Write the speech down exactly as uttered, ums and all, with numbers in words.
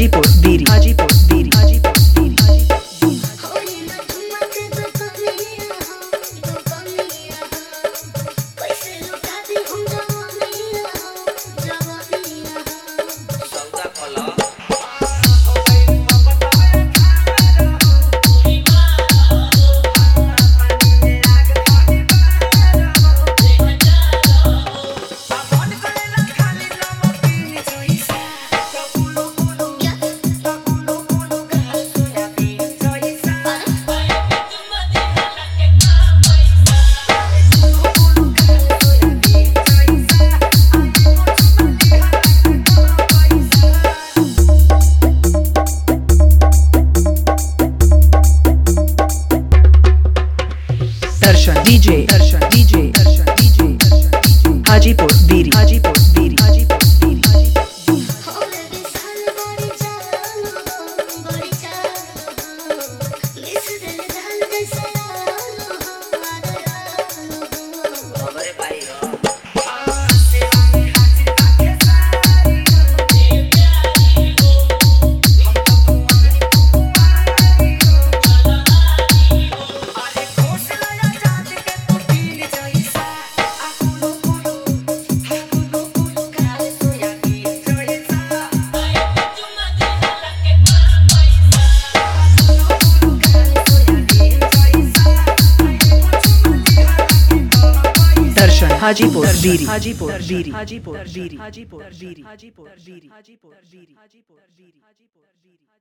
हाजीपुर बीरी हाजीपुर बीरी हाजीपुर बीरी दर्शन डीजे दर्शन डीजे दर्शन डीजे दर्शन हाजीपुर बीरी हाजीपुर बीरी हाजीपुर बीरी हाजीपुर बीरी हाजीपुर बीरी हाजीपुर बीरी हाजीपुर बीरी हाजीपुर बीरी हाजीपुर बीरी हाजीपुर बीरी हाजीपुर बीरी